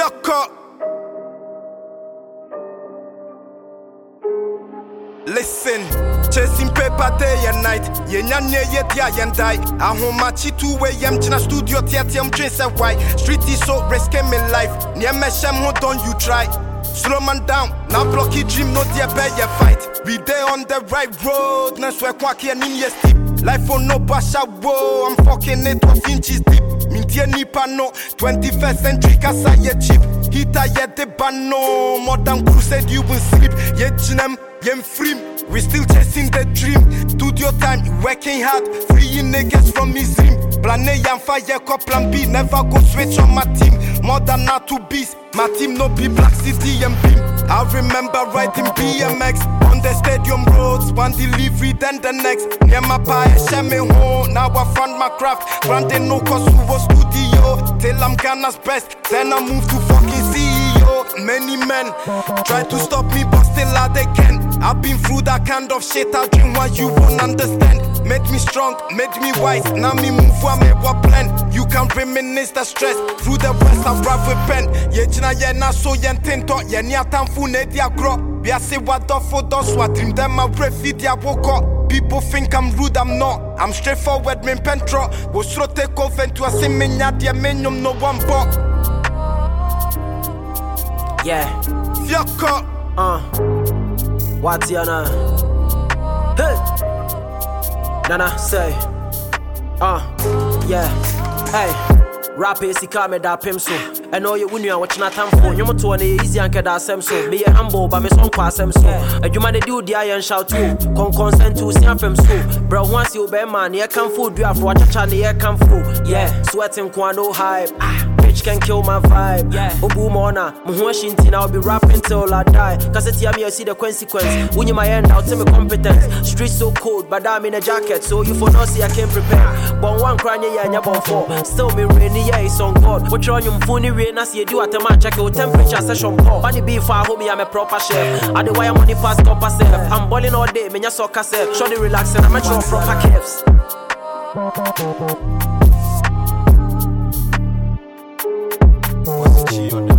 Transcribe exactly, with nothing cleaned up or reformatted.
Fiocco. Listen, chasing paper day and night. Yenyanye yedia yendai. Ahomachi two a m China studio theater am trace a white. Street is so risky me life. Near me shem who don't you try. Slow man down, now blocky dream no dear bear your fight. We there on the right road, now swear quacky and in your steep. Life for no basha whoa, I'm fucking it twelve inches deep. Mintia nipa no, twenty-first century kasa ye cheap. Hita ye de bano, modern crusade you will sleep. Ye jinem, ye free. We still chasing the dream. Studio time, working hard, freeing niggas from his dream. Plan A and fire, cop plan B, never go switch on my team. More than not two beats, my team no be Black City and Beam. I remember riding B M X on the stadium roads, one delivery then the next. Near my pie, share me home. Now I found my craft, grinding no Kosovo studio. Till I'm Ghana's best, then I move to fucking C E O. Many men try to stop me, but still I they can. I've been through that kind of shit, I dream what you won't understand. Made me strong, made me wise, now me move for me what plan. You can reminisce the stress, through the west I rap with pen. Ye jina ye na so yen tinto, ye ni atamfu ne dia gro. We a say what the for those what dream them a breath dia woke up. People think I'm rude, I'm not. I'm straightforward, me pentro. Was throw take off and to a siminya dia menum no one pop. Yeah. Fiocco. Uh. What's your name? Hey. Nana say. Uh. Yeah. Hey. Rap is the car me da pim so. I know you wouldn't watch not time for you to an easy and kada sem so. Me a humble but me son pass them so. A you man they do the iron shout too. Con consent to see from so. Bro once you be man, here come food, you have watch a channel, here come food. Yeah, sweating quando hype. Ah. Can kill my vibe, yeah. Obu mona, Muhashintin, I'll be rapping till I die. Cause it's yummy, I see the consequence. When you my end, I'll tell me competence. Street so cold, but I'm in a jacket, so you for not see I can prepare. But one crying, yeah, and you're born for. Still me rainy, yeah, it's on God. What you're on your funny rain, I see you do at the match, check your temperature session call. Funny be far home, I'm a proper chef. I do why I'm money past top myself. I'm balling all day, me just soccer self. Shorty relaxing, I'm a draw proper caves. What's the key on